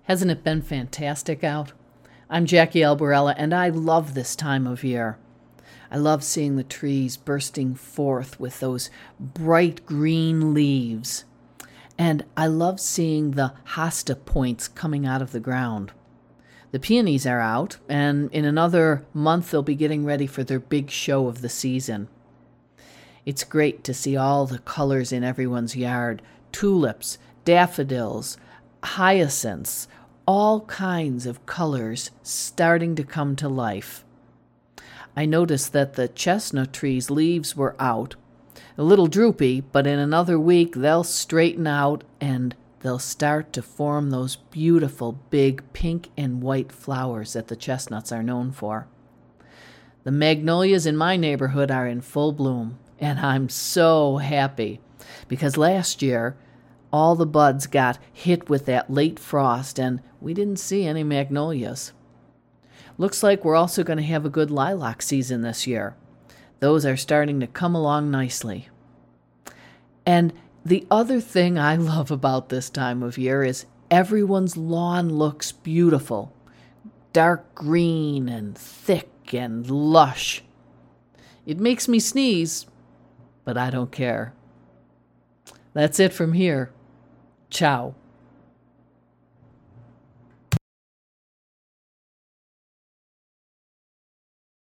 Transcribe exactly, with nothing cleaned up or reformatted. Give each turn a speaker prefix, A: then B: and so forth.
A: Hasn't it been fantastic out? I'm Jackie Albarella, and I love this time of year. I love seeing the trees bursting forth with those bright green leaves. And I love seeing the hosta points coming out of the ground. The peonies are out, and in another month they'll be getting ready for their big show of the season. It's great to see all the colors in everyone's yard. Tulips, daffodils, hyacinths, all kinds of colors starting to come to life. I noticed that the chestnut tree's leaves were out, a little droopy, but in another week they'll straighten out and they'll start to form those beautiful big pink and white flowers that the chestnuts are known for. The magnolias in my neighborhood are in full bloom, and I'm so happy because last year all the buds got hit with that late frost and we didn't see any magnolias. Looks like we're also going to have a good lilac season this year. Those are starting to come along nicely. And the other thing I love about this time of year is everyone's lawn looks beautiful. Dark green and thick and lush. It makes me sneeze, but I don't care. That's it from here. Ciao.